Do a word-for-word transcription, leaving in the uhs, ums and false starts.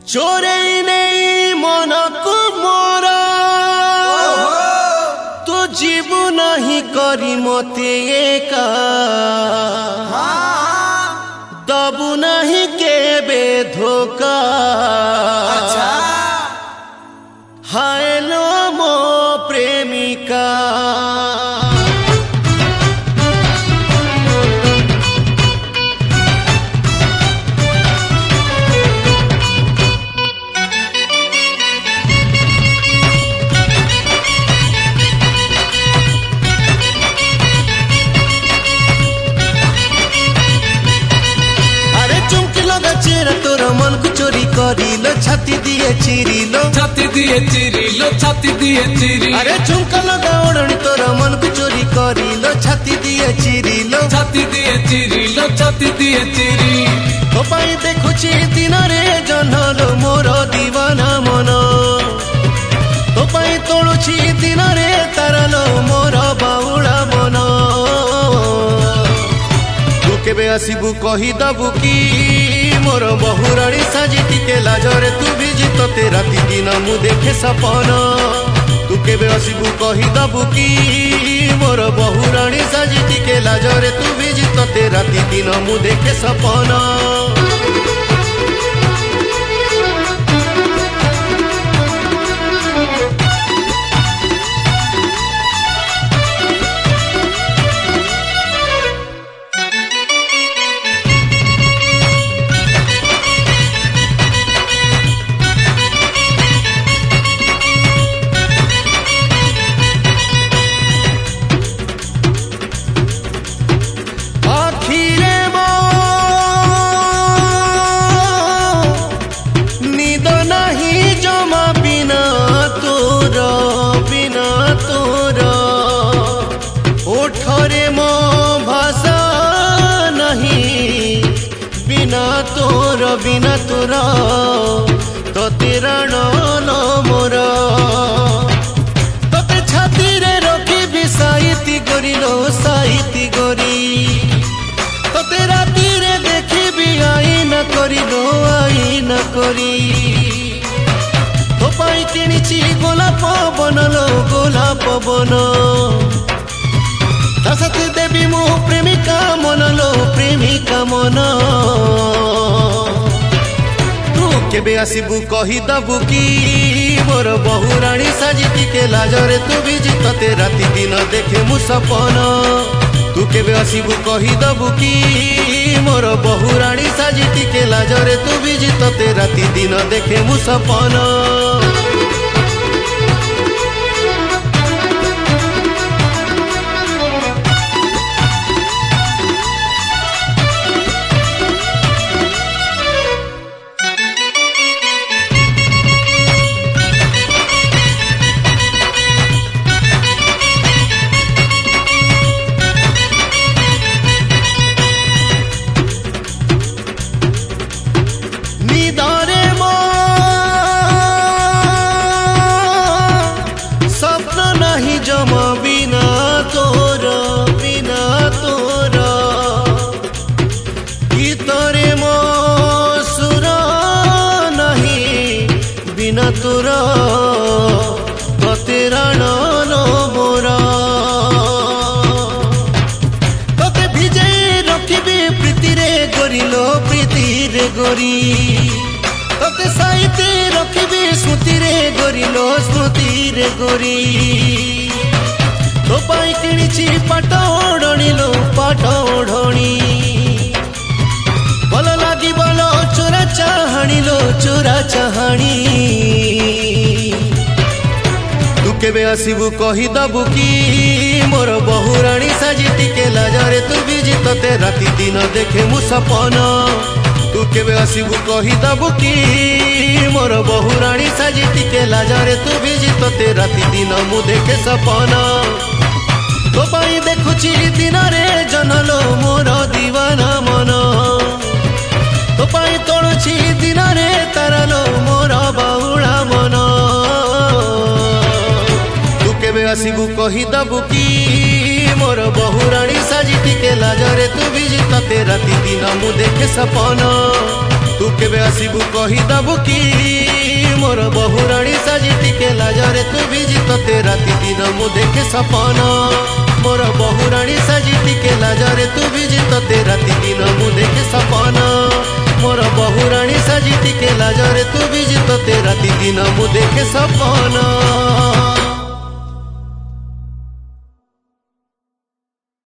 चोरे नहीं मन को मोरा तो जीव नहीं करी मते एका दबु नहीं के बे धोखा हाय लो मो प्रेमिका तोरा मन को चोरी करिलो छाती दिए चिरिलो छाती दिए चिरिलो छाती दिए चिरी अरे झुमका लगा ओढ़नी तोरा मन को चोरी करिलो छाती दिए चिरिलो छाती दिए चिरिलो छाती दिए चिरी तो पाई देखुची दिन रे जनलो मोर दीवाना मन तो पाई तोड़ुची दिन रे तारलो मोर बाउला मन तू केबे आसीबू कही दबू की मोर बहुराणी साजी टिके लाजरे तू भी जीत ते राति दिन मु देखे सपन तू केबे आसीबू कही दबू की मोर बहुराणी साजी टिके लाजरे तू भी जीत ते राति दिन मु देखे सपन बिना तोरा तो तेरा नो मोर तोते छाती रे रखी भी साहिती गोरी लो साहिती गोरी तोते राती रे देखी भी आई न करी लो आई न करी तो पाई किणिची गोलाप बन लो गोलाप बन दसत देवी मो प्रेमिका मन लो प्रेमिका मन केबे आसीबू कही दबू की मोर बहुराणी साजी टिके लाजरे तू भी जीत ते राति दिन देखे मु सपन तू केबे आसीबू कही दबू की मोर बहुराणी साजी टिके लाजरे तू भी जीत ते राति दिन देखे मु सपन बिना तोरा तो तेरा नो मोरा तोते भिजे रखिबे प्रीति रे गोरी लो प्रीति रे गोरी तोते साइते रखिबे स्मृति रे गोरी लो स्मृति रे गोरी तो पाई किणिची पाट ओढ़णी लो पाट ओढ़णी भल लागी बोलो चोरा चाहाणी लो चोरा चाहाणी तू केबे आसीबू कही दबू की मोर बहुराणी साजी टिके लाजरे तू भी जीत ते राति दिन देखे मु सपन तू केबे आसीबू कही दबू की मोर बहुराणी साजी टिके लाजरे तू भी जीत ते राति दिन मु देखे सपन तो पाई देखुची दिन रे जनलो मोर दीवाना मन तो पाई तोड़ुची दिन रे तारलो मोर बाउला मन तू केबे आसीबू कही दबू की मोर बहुराणी साजी टिके लाजरे तू भी जीत ते राति दिन मु देखे सपन। तू केबे आसीबू कहीदबु कि मोर बहुराणी साजी टिके लाजरे तू बिजी तते राति दिन मु देखे सपन मोर बहुराणी साजी टिके लाजरे तू बिजी तते राति दिन मु देखे सपन मोर बहुराणी साजी टिके लाजरे तू बिजी तते राति दिन मु देखे सपन।